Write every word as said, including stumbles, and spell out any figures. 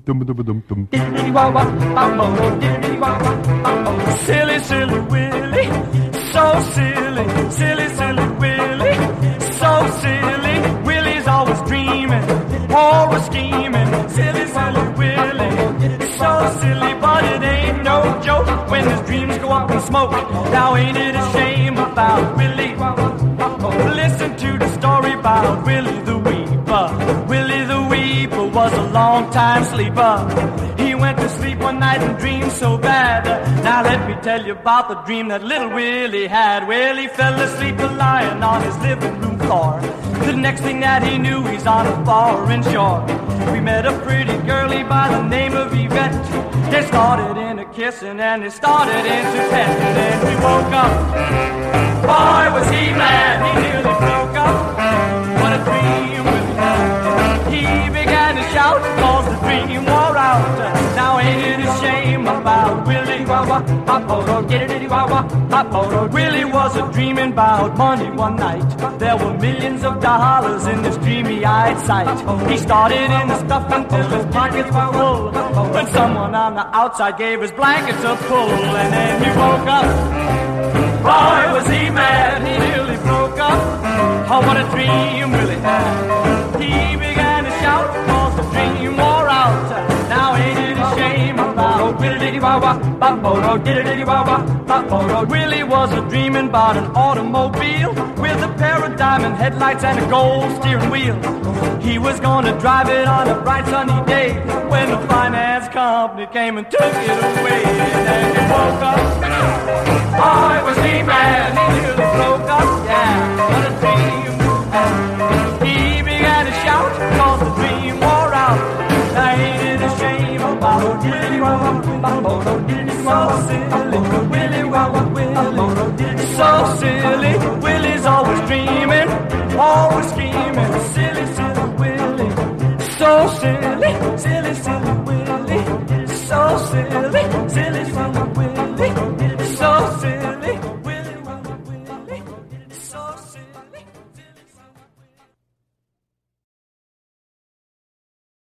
Silly, silly Willie, so silly, silly, silly Willie, so silly. Willie's always dreaming, always scheming. Silly, silly Willie, so silly, but it ain't no joke when his dreams go up in smoke. Now ain't it a shame about Willie? Listen to the story about Willie the Weeper. Willie the Weeper was a long time sleeper. He went to sleep one night and dreamed so bad. Now let me tell you about the dream that little Willie had. Well, he fell asleep lying on his living room floor. The next thing that he knew, he's on a foreign shore. We met a pretty girlie by the name of Yvette. They started in a kissing and they started into petting. And then we woke up. Boy, was he mad. He nearly broke up. What a dream Willie had. He began to shout cause the dream wore out. Now ain't it a shame about Willie? Willie was a dreaming about money one night. There were millions of dollars in this dreamy-eyed sight. He started in the stuff until his pockets were full, when someone on the outside gave his blankets a pull. And then he woke up. Boy, was he mad. He nearly broke up. Oh, what a dream Willie had. He began to shout cause the dream wore out. Now ain't it a shame about Willie? Willie was a dreaming about an automobile with a pair of diamond headlights and a gold steering wheel. He was gonna drive it on a bright sunny day when the finance company came and took it away. And then he woke up. Boy, was he mad. He nearly broke up. Yeah, what a dream. He began to shout cause the dream wore out. Now ain't it a shame about Willie? So silly, Willie, Willie, so silly. Willie's always dreaming, always scheming. Silly, silly Willie, so silly, silly, silly Willie, so silly.